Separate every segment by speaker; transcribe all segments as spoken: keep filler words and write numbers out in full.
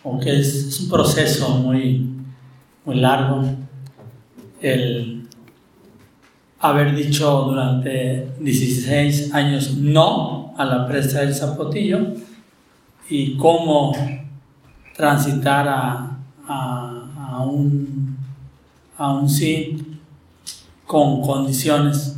Speaker 1: aunque es, es un proceso muy, muy largo, el haber dicho durante dieciséis años no a la presa del Zapotillo y cómo transitar a, a, a, un, a un sí con condiciones.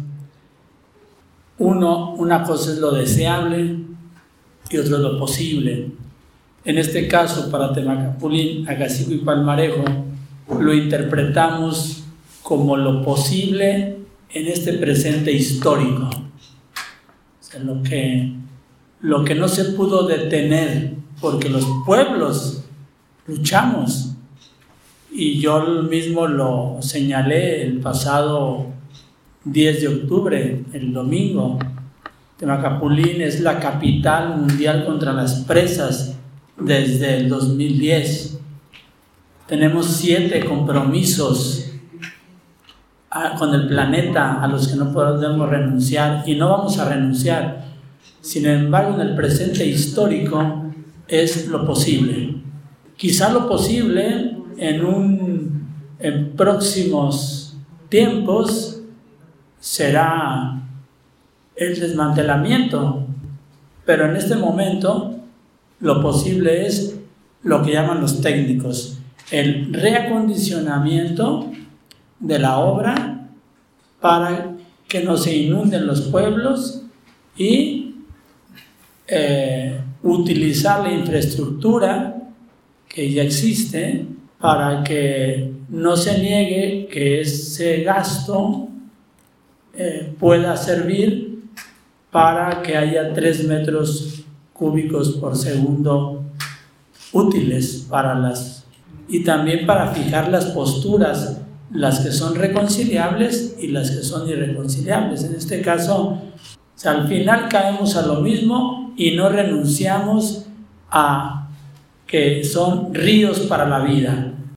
Speaker 1: Uno, una cosa es lo deseable y otra es lo posible. En este caso, para Temacapulín, Acacico y Palmarejo, lo interpretamos como lo posible en este presente histórico. O sea, lo que, lo que no se pudo detener, porque los pueblos luchamos. Y yo mismo lo señalé el pasado diez de octubre, el domingo. Temacapulín es la capital mundial contra las presas desde el dos mil diez. Tenemos siete compromisos a, con el planeta a los que no podemos renunciar y no vamos a renunciar. Sin embargo, en el presente histórico es lo posible. Quizá lo posible en, un, en próximos tiempos será el desmantelamiento, pero en este momento lo posible es lo que llaman los técnicos, el reacondicionamiento de la obra para que no se inunden los pueblos y eh, utilizar la infraestructura que ya existe para que no se niegue que ese gasto eh, pueda servir para que haya tres metros cúbicos por segundo útiles para las, y también para fijar las posturas, las que son reconciliables y las que son irreconciliables. En este caso, o sea, al final caemos a lo mismo y no renunciamos a que son ríos para la vida.